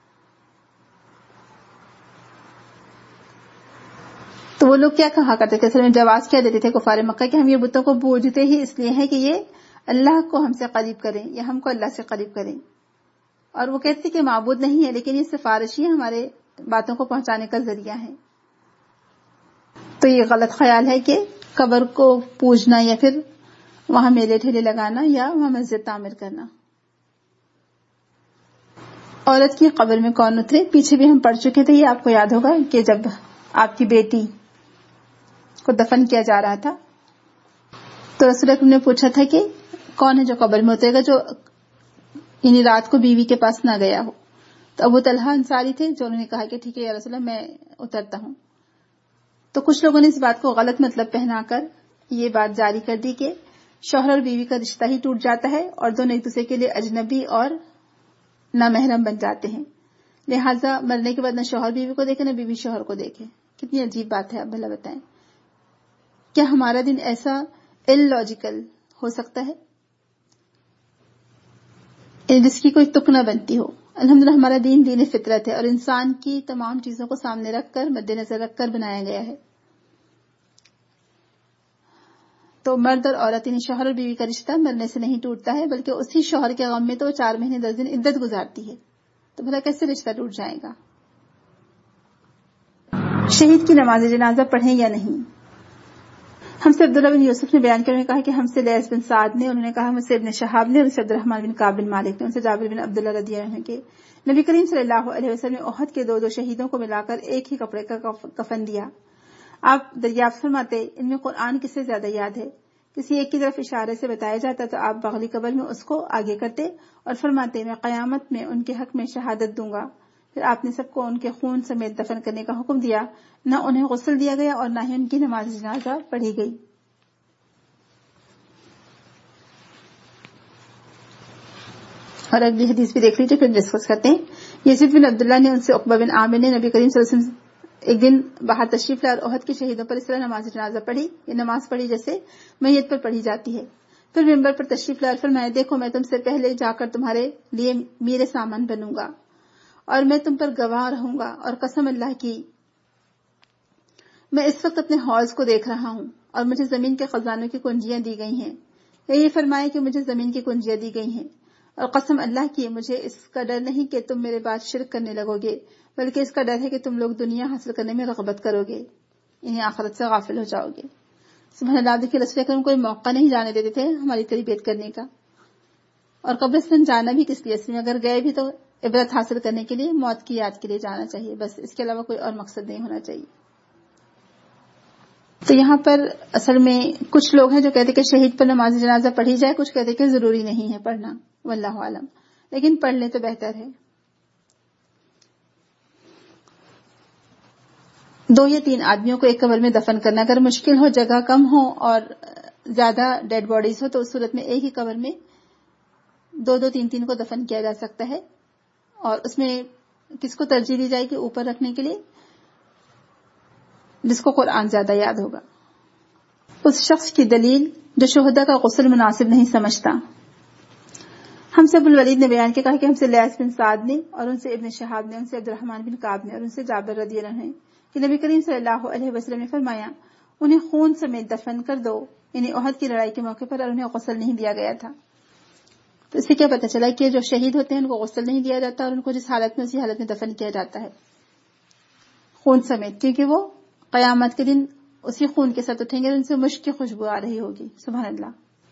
تو وہ لوگ کیا کہا کرتے تھے؟ اصل میں جواز کیا دیتے تھے کفار مکہ کہ ہم یہ بتوں کو پوجتے ہی اس لیے ہیں کہ یہ اللہ کو ہم سے قریب کریں یا ہم کو اللہ سے قریب کریں، اور وہ کہتے کہ معبود نہیں ہے لیکن یہ سفارشی ہمارے باتوں کو پہنچانے کا ذریعہ ہے۔ تو یہ غلط خیال ہے کہ قبر کو پوجنا یا پھر وہاں میلے ٹھیلے لگانا یا وہاں مسجد تعمیر کرنا۔ عورت کی قبر میں کون اترے، پیچھے بھی ہم پڑھ چکے تھے. یہ آپ کو یاد ہوگا کہ جب آپ کی بیٹی کو دفن کیا جا رہا تھا تو رسول اکرم نے پوچھا تھا کہ کون ہے جو قبر میں اترے گا جو یعنی رات کو بیوی کے پاس نہ گیا ہو. تو ابو طلحہ انصاری تھے جو انہوں نے کہا کہ ٹھیک ہے یا رسول اللہ میں اترتا ہوں. تو کچھ لوگوں نے اس بات کو غلط مطلب پہنا کر یہ بات جاری کر دی کہ شوہر اور بیوی کا رشتہ ہی ٹوٹ جاتا ہے اور دونوں ایک دوسرے کے لیے اجنبی اور نامحرم بن جاتے ہیں، لہٰذا مرنے کے بعد نہ شوہر بیوی کو دیکھے نہ بیوی شوہر کو دیکھے. کتنی عجیب بات ہے، اب بھلا بتائیں کیا ہمارا دن ایسا ال لاجیکل ہو سکتا ہے جس کی کوئی تک نہ بنتی ہو؟ الحمدللہ ہمارا دین دین فطرت ہے اور انسان کی تمام چیزوں کو سامنے رکھ کر مد نظر رکھ کر بنایا گیا ہے. تو مرد اور عورت یعنی شوہر اور بیوی کا رشتہ مرنے سے نہیں ٹوٹتا ہے، بلکہ اسی شوہر کے غم میں تو وہ چار مہینے دس دن عدت گزارتی ہے. تو بھلا کیسے رشتہ ٹوٹ جائے گا؟ شہید کی نماز جنازہ پڑھیں یا نہیں؟ ہم سے عبداللہ بن یوسف نے بیان کیا، کہا کہ ہم سے لیث بن سعد نے، انہوں نے کہا ہم سے ابن شہاب نے، ان سے عبد الرحمن بن کعب بن مالک نے، ان سے جابر بن عبداللہ رضی اللہ عنہ کے نبی کریم صلی اللہ علیہ وسلم نے احد کے دو دو شہیدوں کو ملا کر ایک ہی کپڑے کا کفن دیا. آپ دریافت فرماتے ان میں قرآن کس سے زیادہ یاد ہے؟ کسی ایک کی طرف اشارے سے بتایا جاتا تو آپ بغلی قبر میں اس کو آگے کرتے اور فرماتے میں قیامت میں ان کے حق میں شہادت دوں گا. پھر آپ نے سب کو ان کے خون سمیت دفن کرنے کا حکم دیا، نہ انہیں غسل دیا گیا اور نہ ہی ان کی نماز جنازہ پڑھی گئی. اور اگلی حدیث بھی دیکھ لیجیے پھر ڈسکس کرتے ہیں. یزید بن عبداللہ نے ان سے عقبہ بن عامر نے نبی کریم صلی اللہ علیہ وسلم ایک دن باہر تشریف لائے اور احد کے شہیدوں پر اس طرح نماز جنازہ پڑھی، یہ نماز پڑھی جیسے میت پر پڑھی جاتی ہے. پھر ممبر پر تشریف لائے اور فرمایا دیکھو میں تم سے پہلے جا کر تمہارے لیے میرے سامان بنوں گا اور میں تم پر گواہ رہوں گا، اور قسم اللہ کی میں اس وقت اپنے حوض کو دیکھ رہا ہوں اور مجھے زمین کے خزانوں کی کنجیاں دی گئی ہیں، یا یہ فرمایا کہ مجھے زمین کی کنجیاں دی گئی ہیں، اور قسم اللہ کی مجھے اس کا ڈر نہیں کہ تم میرے بعد شرک کرنے لگو گے، بلکہ اس کا ڈر ہے کہ تم لوگ دنیا حاصل کرنے میں رغبت کرو گے، انہیں آخرت سے غافل ہو جاؤ گے. سبحان اللہ. دیکھیے رسول اکرم کوئی موقع نہیں جانے دیتے تھے ہماری تربیت کرنے کا، اور قبرستان جانا بھی کس لیے، اس میں اگر گئے بھی تو عبرت حاصل کرنے کے لیے، موت کی یاد کے لیے جانا چاہیے، بس اس کے علاوہ کوئی اور مقصد نہیں ہونا چاہیے. تو یہاں پر اصل میں کچھ لوگ ہیں جو کہتے کہ شہید پر نماز جنازہ پڑھی جائے، کچھ کہتے کہ ضروری نہیں ہے پڑھنا، واللہ عالم، لیکن پڑھ لیں تو بہتر ہے. دو یا تین آدمیوں کو ایک قبر میں دفن کرنا اگر مشکل ہو، جگہ کم ہو اور زیادہ ڈیڈ باڈیز ہو تو اس صورت میں ایک ہی قبر میں دو دو تین تین کو دفن کیا جا سکتا ہے. اور اس میں کس کو ترجیح دی جائے کہ اوپر رکھنے کے لیے؟ جس کو قرآن زیادہ یاد ہوگا. اس شخص کی دلیل جو شہداء کا غسل مناسب نہیں سمجھتا. ہم سے ابو الولید نے بیان کے کہا کہ ہم سے لیث بن سعد نے، اور ان سے ابن شہاب نے، ان سے عبد الرحمن بن کعب نے، اور ان سے جابر رضی اللہ عنہ نے کہ نبی کریم صلی اللہ علیہ وسلم نے فرمایا انہیں خون سمیت دفن کر دو، یعنی احد کی لڑائی کے موقع پر، اور انہیں غسل نہیں دیا گیا تھا. تو اس سے کیا پتہ چلا کہ جو شہید ہوتے ہیں ان کو غسل نہیں دیا جاتا اور ان کو جس حالت میں اسی حالت میں دفن کیا جاتا ہے خون سمیت، کیونکہ وہ قیامت کے دن اسی خون کے ساتھ اٹھیں گے، ان سے مشک کی خوشبو آ رہی ہوگی. سبحان اللہ.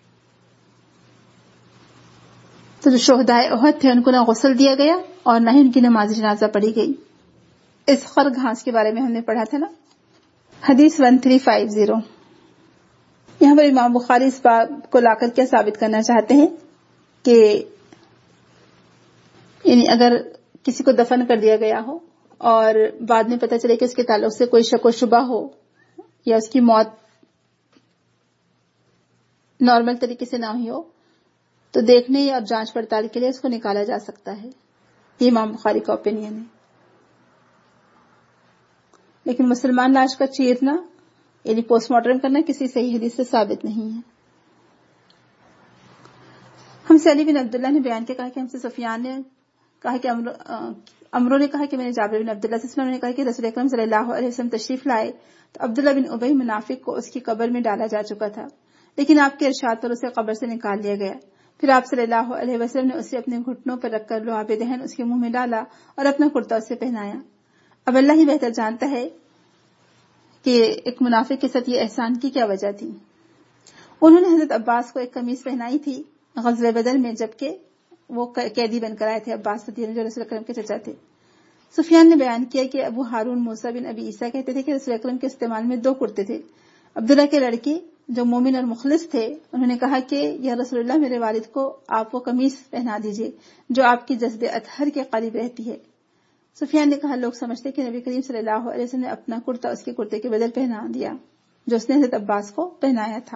تو جو شہدائے احد تھے ان کو نہ غسل دیا گیا اور نہ ہی ان کی نماز جنازہ پڑھی گئی. اس خر گھاس کے بارے میں ہم نے پڑھا تھا نا، حدیث ون تھری فائیو زیرو. یہاں پر امام بخاری اس باب کو لا کر کیا ثابت کرنا چاہتے ہیں کہ یعنی اگر کسی کو دفن کر دیا گیا ہو اور بعد میں پتہ چلے کہ اس کے تعلق سے کوئی شک و شبہ ہو یا اس کی موت نارمل طریقے سے نہ ہوئی ہو تو دیکھنے اور جانچ پڑتال کے لیے اس کو نکالا جا سکتا ہے. یہ امام بخاری کا اوپینین ہے. لیکن مسلمان لاش کا چیرنا یعنی پوسٹ مارٹم کرنا کسی صحیح حدیث سے ثابت نہیں ہے. ہم سے علی بن عبداللہ نے بیان کے کہا کہ ہم سے سفیان نے کہا کہ امرو نے کہا کہ میں نے جابر بن عبداللہ سے سنا، انہوں نے کہا کہ رسول اکرم صلی اللہ علیہ وسلم تشریف لائے تو عبداللہ بن ابی منافق کو اس کی قبر میں ڈالا جا چکا تھا، لیکن آپ کے ارشاد پر اسے قبر سے نکال لیا گیا. پھر آپ صلی اللہ علیہ وسلم نے اسے اپنے گھٹنوں پر رکھ کر لعاب دہن اس کے منہ میں ڈالا اور اپنا کرتا اسے پہنایا. اب اللہ ہی بہتر جانتا ہے کہ ایک منافق کے ساتھ یہ احسان کی کیا وجہ تھی. انہوں نے حضرت عباس کو ایک قمیص پہنائی تھی غزوہ بدر میں، جبکہ وہ قیدی بن کر آئے تھے، عباس رضی اللہ عنہ جو رسول اکرم کے چچا تھے. سفیان نے بیان کیا کہ ابو ہارون موسیٰ بن ابی عیسیٰ کہتے تھے کہ رسول اکرم کے استعمال میں دو کرتے تھے. عبداللہ کے لڑکے جو مومن اور مخلص تھے انہوں نے کہا کہ یا رسول اللہ میرے والد کو آپ وہ قمیص پہنا دیجئے جو آپ کی جذب اطہر کے قریب رہتی ہے. سفیان نے کہا لوگ سمجھتے کہ نبی کریم صلی اللہ علیہ وسلم نے اپنا کرتا اس کے کرتے کے بدل پہنا دیا جو اس نے حضرت عباس کو پہنایا تھا.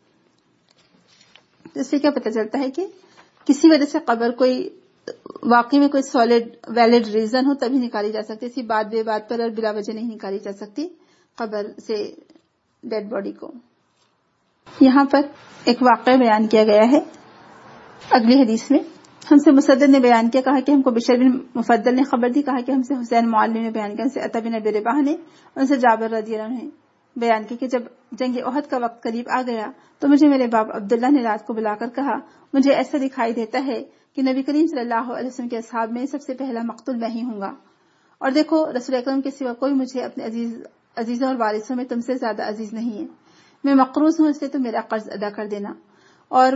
اس سے کیا پتہ چلتا ہے کہ کسی وجہ سے قبر کوئی واقعی میں کوئی سالڈ ویلڈ ریزن ہو تبھی نکالی جا سکتی، اسی بات بے بات پر اور بلا وجہ نہیں نکالی جا سکتی قبر سے ڈیڈ باڈی کو. یہاں پر ایک واقعہ بیان کیا گیا ہے اگلی حدیث میں. ہم سے مسدد نے بیان کیا، کہا کہ ہم کو بشر بن مفضل نے خبر دی، کہا کہ ہم سے حسین معلم نے بیان کیا، ہم سے عطا بن ابی رباح نے، ان سے جابر رضی اللہ عنہ نے بیان کی کہ جب جنگ احد کا وقت قریب آ گیا تو مجھے میرے باپ عبداللہ نے رات کو بلا کر کہا مجھے ایسا دکھائی دیتا ہے کہ نبی کریم صلی اللہ علیہ وسلم کے اصحاب میں سب سے پہلا مقتول میں ہی ہوں گا، اور دیکھو رسول اکرم کے سوا کوئی مجھے اپنے عزیز عزیزوں اور وارثوں میں تم سے زیادہ عزیز نہیں ہے. میں مقروض ہوں، اس لیے تم میرا قرض ادا کر دینا اور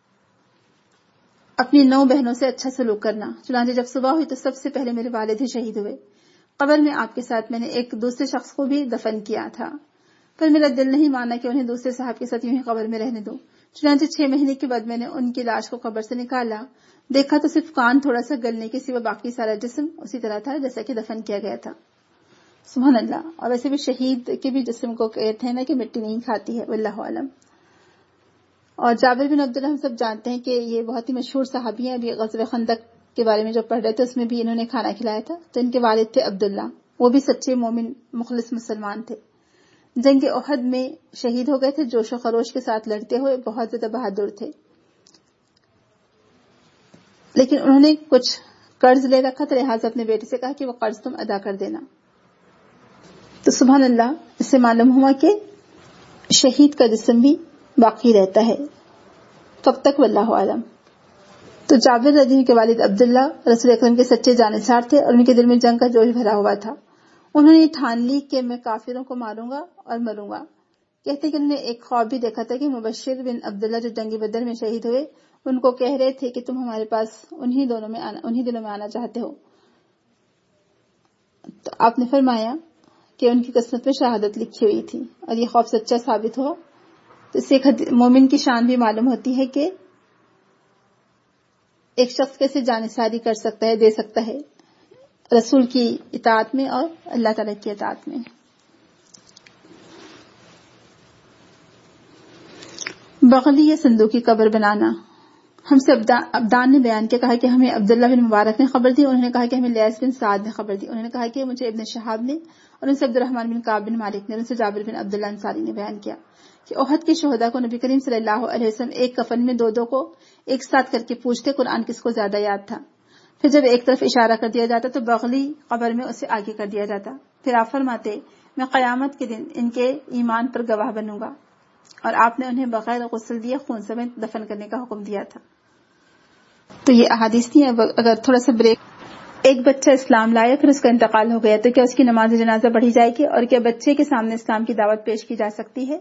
اپنی نو بہنوں سے اچھا سلوک کرنا. چنانچہ جب صبح ہوئی تو سب سے پہلے میرے والد ہی شہید ہوئے. قبر میں آپ کے ساتھ میں نے ایک دوسرے شخص کو بھی دفن کیا تھا، پر میرا دل نہیں مانا کہ انہیں دوسرے صاحب کے ساتھ یوں ہی قبر میں رہنے دو. چنانچہ چھ مہینے کے بعد میں نے ان کی لاش کو قبر سے نکالا، دیکھا تو صرف کان تھوڑا سا گلنے کے سوا باقی سارا جسم اسی طرح تھا جیسا کہ دفن کیا گیا تھا. سبحان اللہ. اور ویسے بھی شہید کے بھی جسم کو کہتے ہیں نا کہ مٹی نہیں کھاتی ہے، واللہ عالم. اور جابر بن عبداللہ ہم سب جانتے ہیں کہ یہ بہت ہی مشہور صحابی ہیں. ابھی غزوہ خندق کے بارے میں جو پڑھ رہے تھے اس میں بھی انہوں نے کھانا کھلایا تھا. تو ان کے والد تھے عبداللہ، وہ بھی سچے مومن مخلص مسلمان تھے. جنگ احد میں شہید ہو گئے تھے، جوش و خروش کے ساتھ لڑتے ہوئے، بہت زیادہ بہادر تھے. لیکن انہوں نے کچھ قرض لے رکھا تھا، لہٰذا اپنے بیٹے سے کہا کہ وہ قرض تم ادا کر دینا. تو سبحان اللہ، اس سے معلوم ہوا کہ شہید کا جسم بھی باقی رہتا ہے کب تک، واللہ عالم. تو جابر رضی اللہ کے والد عبداللہ رسول اکرم کے سچے جانشار تھے اور ان کے دل میں جنگ کا جوش بھرا ہوا تھا. انہوں نے ٹھان لی کہ میں کافروں کو ماروں گا اور مروں گا. کہتے کہ انہوں نے ایک خواب بھی دیکھا تھا کہ مبشر بن عبداللہ جو جنگ بدر میں شہید ہوئے ان کو کہہ رہے تھے کہ تم ہمارے پاس انہی دونوں میں آنا انہی دنوں میں آنا چاہتے ہو. تو آپ نے فرمایا کہ ان کی قسمت میں شہادت لکھی ہوئی تھی اور یہ خواب سچا ثابت ہوا. تو اس سے مومن کی شان بھی معلوم ہوتی ہے کہ ایک شخص کیسے جانثاری کر سکتا ہے، دے سکتا ہے رسول کی اطاعت میں اور اللہ تعالیٰ کی اطاعت میں. بغلی یا صندوقی قبر بنانا. ہم سے ابدان نے بیان کیا، کہا کہ ہمیں عبداللہ بن مبارک نے خبر دی، انہوں نے کہا کہ ہمیں لیث بن سعد نے خبر دی، انہوں نے کہا کہ مجھے ابن شہاب نے اور ان سے عبد الرحمن بن کعب بن مالک نے اور ان سے جابر بن عبداللہ انصاری نے بیان کیا کہ احد کے شہداء کو نبی کریم صلی اللہ علیہ وسلم ایک کفن میں دو دو کو ایک ساتھ کر کے پوچھتے قرآن کس کو زیادہ یاد تھا. پھر جب ایک طرف اشارہ کر دیا جاتا تو بغلی قبر میں اسے آگے کر دیا جاتا. پھر آپ فرماتے میں قیامت کے دن ان کے ایمان پر گواہ بنوں گا، اور آپ نے انہیں بغیر غسل دیے خون سمیت دفن کرنے کا حکم دیا تھا. تو یہ احادیث تھی. اگر تھوڑا سا بریک. ایک بچہ اسلام لایا پھر اس کا انتقال ہو گیا تو کیا اس کی نماز جنازہ پڑھی جائے گی، اور کیا بچے کے سامنے اسلام کی دعوت پیش کی جا سکتی ہے؟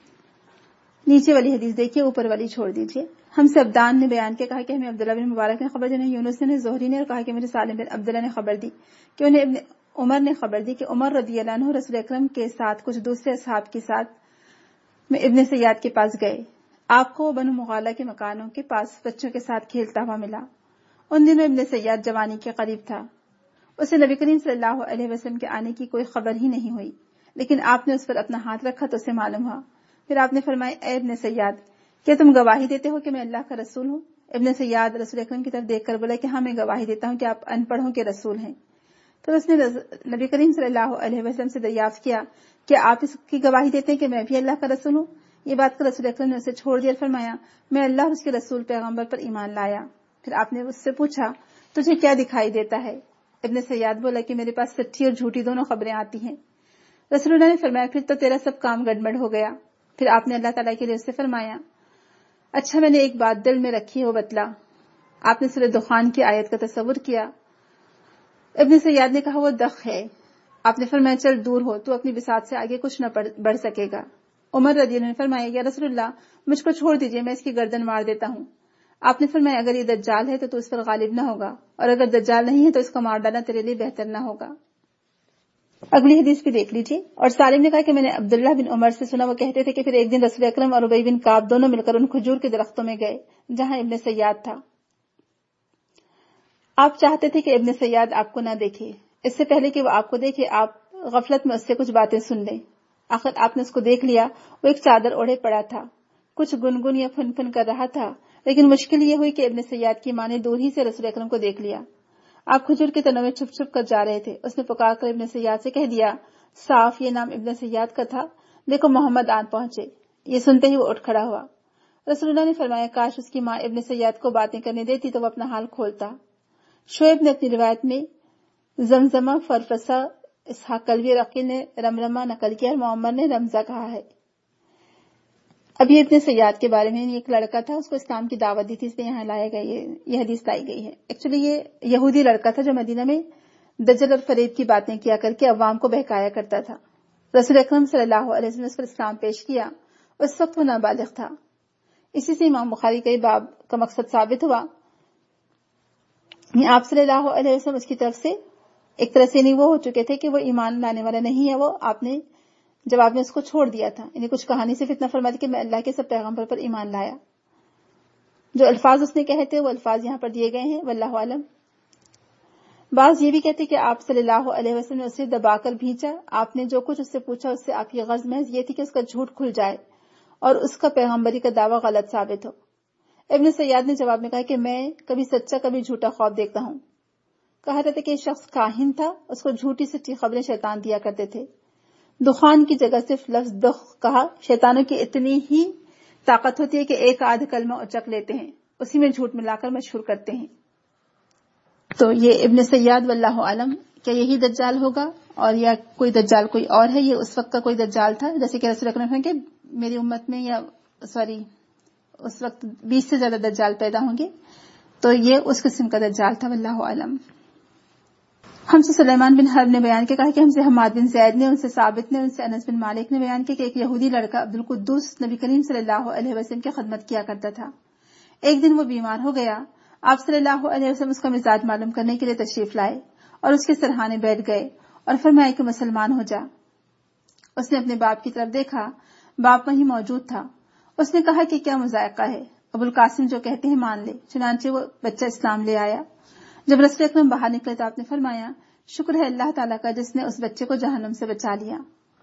نیچے والی حدیث دیکھیے، اوپر والی چھوڑ دیجیے. ہم سے ابدان نے بیان کیا، کہا کہ ہمیں عبداللہ بن مبارک نے خبر دی، انہیں یونس نے زہری نے، اور کہا کہ میرے سالم بن عبداللہ نے خبر دی کہ انہیں ابن عمر نے خبر دی کہ عمر رضی اللہ عنہ رسول اکرم کے ساتھ کچھ دوسرے اصحاب کے ساتھ میں ابن سیاد کے پاس گئے. آپ کو بنو مغالہ کے مکانوں کے پاس بچوں کے ساتھ کھیلتا ہوا ملا. ان دنوں ابن سیاد جوانی کے قریب تھا. اسے نبی کریم صلی اللہ علیہ وسلم کے آنے کی کوئی خبر ہی نہیں ہوئی، لیکن آپ نے اس پر اپنا ہاتھ رکھا تو اسے معلوم ہوا. پھر آپ نے فرمایا اے ابن سیاد، کیا تم گواہی دیتے ہو کہ میں اللہ کا رسول ہوں؟ ابن سیاد رسول اکرم کی طرف دیکھ کر بولا کہ ہاں میں گواہی دیتا ہوں کہ آپ ان پڑھوں کے رسول ہیں. تو اس نے نبی کریم صلی اللہ علیہ وسلم سے دریافت کیا کہ آپ اس کی گواہی دیتے ہیں کہ میں بھی اللہ کا رسول ہوں؟ یہ بات کر رسول اکرم نے اسے چھوڑ دیا اور فرمایا میں اللہ اور اس کے رسول پیغمبر پر ایمان لایا. پھر آپ نے اس سے پوچھا تجھے کیا دکھائی دیتا ہے؟ ابن سیاد بولا کہ میرے پاس سچی اور جھوٹی دونوں خبریں آتی ہیں. رسول اللہ نے فرمایا پھر تو تیرا سب کام گڑبڑ ہو گیا. پھر آپ نے اللہ تعالیٰ کے لیے اس سے فرمایا اچھا میں نے ایک بات دل میں رکھی ہو بتلا. آپ نے سورہ دخان کی آیت کا تصور کیا. ابن سیاد نے کہا وہ دخ ہے. آپ نے فرمایا چل دور ہو، تو اپنی بساط سے آگے کچھ نہ بڑھ سکے گا. عمر رضی اللہ عنہ نے فرمایا یا رسول اللہ مجھ کو چھوڑ دیجئے، میں اس کی گردن مار دیتا ہوں. آپ نے فرمایا اگر یہ دجال ہے تو تو اس پر غالب نہ ہوگا، اور اگر دجال نہیں ہے تو اس کو مار ڈالنا تیرے لیے بہتر نہ ہوگا۔ اگلی حدیث بھی دیکھ لیجیے۔ اور سالم نے کہا کہ میں نے عبداللہ بن عمر سے سنا، وہ کہتے تھے کہ پھر ایک دن رسول اکرم اور ابی بن کعب دونوں مل کر ان کھجور کے درختوں میں گئے جہاں ابن سیاد تھا۔ آپ چاہتے تھے کہ ابن سیاد آپ کو نہ دیکھے، اس سے پہلے کہ وہ آپ کو دیکھے آپ غفلت میں اس سے کچھ باتیں سن لیں۔ آخر آپ نے اس کو دیکھ لیا، وہ ایک چادر اوڑھے پڑا تھا، کچھ گنگن یا پھن پھن کر رہا تھا، لیکن مشکل یہ ہوئی کہ ابن سیاد کی ماں نے دور ہی سے رسول اکرم کو دیکھ لیا۔ آپ کھجور کے تنوں میں چھپ چھپ کر جا رہے تھے، اس نے پکار کر ابن سیاد سے کہہ دیا، صاف یہ نام ابن سیاد کا تھا، دیکھو محمد آن پہنچے۔ یہ سنتے ہی وہ اٹھ کھڑا ہوا۔ رسول اللہ نے فرمایا کاش اس کی ماں ابن سیاد کو باتیں کرنے دیتی تو وہ اپنا حال کھولتا۔ شعیب نے اپنی روایت میں زمزمہ، فرفسہ، اسحاق کلوی اور عقیل نے رمرمہ نقل کیا اور معمر نے رمزہ کہا ہے۔ اب یہ ابن سیاد کے بارے میں ایک لڑکا تھا، اس کو اسلام کی دعوت دی تھی، اس لیے یہاں لایا گیا، یہ حدیث لائی گئی ہے۔ ایکچولی یہ یہودی لڑکا تھا جو مدینہ میں دجل اور فریب کی باتیں کیا کر کے عوام کو بہکایا کرتا تھا۔ رسول اکرم صلی اللہ علیہ وسلم نے اس پر اسلام پیش کیا، اس وقت وہ نابالغ تھا۔ اسی سے امام بخاری کے باب کا مقصد ثابت ہوا۔ آپ صلی اللہ علیہ وسلم اس کی طرف سے ایک طرح سے نہیں وہ ہو چکے تھے کہ وہ ایمان لانے والا نہیں ہے، وہ آپ نے جب آپ نے اس کو چھوڑ دیا تھا، یعنی کچھ کہانی سے فتنہ فرما دی کہ میں اللہ کے سب پیغمبر پر ایمان لایا۔ جو الفاظ اس نے کہے تھے وہ الفاظ یہاں پر دیے گئے ہیں، واللہ عالم۔ بعض یہ بھی کہتے کہ آپ صلی اللہ علیہ وسلم نے اسے دبا کر بھیجا، آپ نے جو کچھ اس سے پوچھا اس سے آپ کی غرض محض یہ تھی کہ اس کا جھوٹ کھل جائے اور اس کا پیغمبری کا دعویٰ غلط ثابت ہو۔ ابن سیاد نے جواب میں کہا کہ میں کبھی سچا کبھی جھوٹا خواب دیکھتا ہوں۔ کہا جاتا کہ یہ شخص کاہن تھا، اس کو جھوٹی سچی خبریں شیطان دیا کرتے تھے۔ دخان کی جگہ صرف لفظ دخ کہا، شیطانوں کی اتنی ہی طاقت ہوتی ہے کہ ایک آدھ کلمہ اچک لیتے ہیں، اسی میں جھوٹ ملا کر مشہور کرتے ہیں۔ تو یہ ابن سیاد واللہ عالم، کیا یہی دجال ہوگا اور یا کوئی دجال کوئی اور ہے؟ یہ اس وقت کا کوئی دجال تھا، جیسے کہ رسول اکرم نے کہ میری امت میں یا سوری اس وقت بیس سے زیادہ دجال پیدا ہوں گے، تو یہ اس قسم کا دجال تھا، واللہ عالم۔ ہم سے سلیمان بن حرب نے بیان کیا، کہا کہ ہم سے حماد بن زید نے، ان سے ثابت نے، ان سے انس بن مالک نے بیان کیا کہ ایک یہودی لڑکا عبد القدوس نبی کریم صلی اللہ علیہ وسلم کی خدمت کیا کرتا تھا۔ ایک دن وہ بیمار ہو گیا، آپ صلی اللہ علیہ وسلم اس کا مزاج معلوم کرنے کے لیے تشریف لائے اور اس کے سرہانے بیٹھ گئے اور فرمایا کہ مسلمان ہو جا۔ اس نے اپنے باپ کی طرف دیکھا، باپ وہیں موجود تھا۔ اس نے کہا کہ کیا مذائقہ ہے، ابو القاسم جو کہتے ہیں مان لے۔ چنانچہ وہ بچہ اسلام لے آیا۔ جب رسول اکرم باہر نکلے تو آپ نے فرمایا شکر ہے اللہ تعالیٰ کا جس نے اس بچے کو جہنم سے بچا لیا۔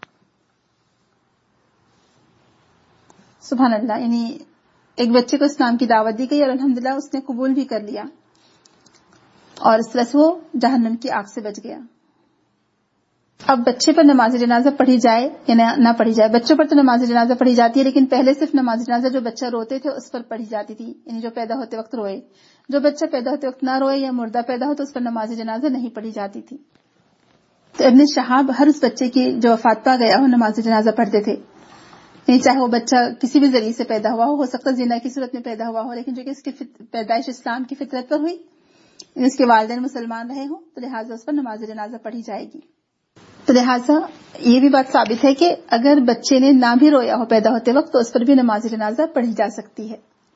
سبحان اللہ، یعنی ایک بچے کو اسلام کی دعوت دی گئی اور الحمدللہ اس نے قبول بھی کر لیا اور اس طرح سے وہ جہنم کی آگ سے بچ گیا۔ اب بچے پر نماز جنازہ پڑھی جائے یا نہ پڑھی جائے، بچوں پر تو نماز جنازہ پڑھی جاتی ہے، لیکن پہلے صرف نماز جنازہ جو بچہ روتے تھے اس پر پڑھی جاتی تھی، یعنی جو پیدا ہوتے وقت روئے۔ جو بچہ پیدا ہوتے وقت نہ روئے یا مردہ پیدا ہو تو اس پر نماز جنازہ نہیں پڑھی جاتی تھی۔ تو ابن شہاب ہر اس بچے کی جو وفات پا گیا ہو نماز جنازہ پڑھتے تھے، یعنی چاہے وہ بچہ کسی بھی ذریعے سے پیدا ہوا ہو ہو سکتا زنا کی صورت میں پیدا ہوا ہو، لیکن جو کہ اس کی پیدائش اسلام کی فطرت پر ہوئی، اس کے والدین مسلمان رہے ہوں، تو لہٰذا اس پر نماز جنازہ پڑھی جائے گی۔ تو لہٰذا یہ بھی بات ثابت ہے کہ اگر بچے نے نہ بھی رویا ہو پیدا ہوتے وقت تو اس پر بھی نماز جنازہ پڑھی جا سکتی ہے۔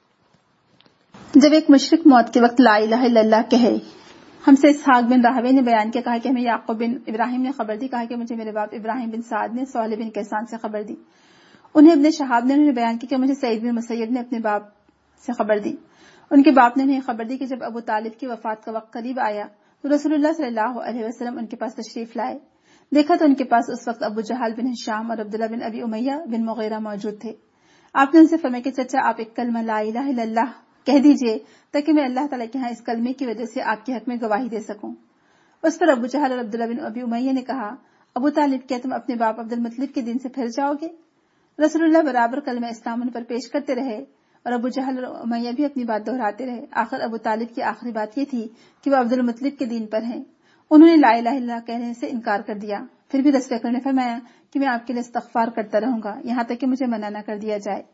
جب ایک مشرک موت کے وقت لا الہ الا اللہ کہے، ہم سے اسحاق بن راہوے نے بیان کیا، کہا کہ ہمیں یعقوب بن ابراہیم نے خبر دی، کہا کہ مجھے میرے باپ ابراہیم بن سعد نے سہل بن کیسان سے خبر دی۔ انہیں ابن شہاب نے انہیں بیان کیا کہ مجھے سعید بن مسیب نے اپنے باپ سے خبر دی، ان کے باپ نے انہیں خبر دی کہ جب ابو طالب کی وفات کا وقت قریب آیا تو رسول اللہ صلی اللہ علیہ وسلم ان کے پاس تشریف لائے۔ دیکھا تو ان کے پاس اس وقت ابو جہل بن ہشام اور عبداللہ بن ابی امیہ بن مغیرہ موجود تھے۔ آپ نے ان سے فرمایا کہ چچا آپ ایک کلمہ لا الہ الا اللہ کہہ دیجئے تاکہ میں اللہ تعالیٰ کے ہاں اس کلمے کی وجہ سے آپ کے حق میں گواہی دے سکوں۔ اس پر ابو جہل اور عبداللہ بن ابی امیہ نے کہا، ابو طالب کیا تم اپنے باپ عبد المطلب کے دین سے پھر جاؤ گے؟ رسول اللہ برابر کلمہ اسلام ان پر پیش کرتے رہے اور ابو جہل اور امیہ بھی اپنی بات دہراتے رہے۔ آخر ابو طالب کی آخری بات یہ تھی کہ وہ عبد المطلب کے دین پر ہیں۔ انہوں نے لا الہ الا اللہ کہنے سے انکار کر دیا۔ پھر بھی رسول اکرم نے فرمایا کہ میں آپ کے لیے استغفار کرتا رہوں گا یہاں تک کہ مجھے منع نہ کر دیا جائے۔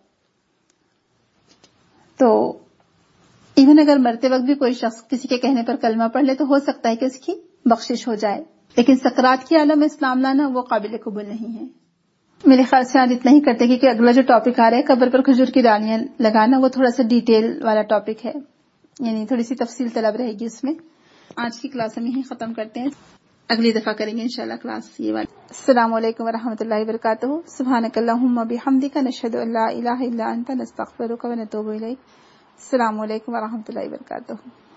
تو ایون اگر مرتے وقت بھی کوئی شخص کسی کے کہنے پر کلمہ پڑھ لے تو ہو سکتا ہے کہ اس کی بخشش ہو جائے، لیکن سکرات کی عالم میں اسلام لانا وہ قابل قبول نہیں ہے۔ میرے خیال سے آج اتنا ہی کرتے کیونکہ اگلا جو ٹاپک آ رہا ہے قبر پر کھجور کی ڈالیاں لگانا، وہ تھوڑا سا ڈیٹیل والا ٹاپک ہے، یعنی تھوڑی سی تفصیل طلب رہے گی اس میں. آج کی کلاس ہم یہیں ختم کرتے ہیں، اگلی دفعہ کریں گے انشاءاللہ کلاس یہ والی. السلام علیکم ورحمۃ اللہ وبرکاتہ. سبحانک اللہم وبحمدک، نشہد ان لا الہ الا انت، نستغفرک ونتوب الیک. السلام علیکم ورحمۃ اللہ وبرکاتہ.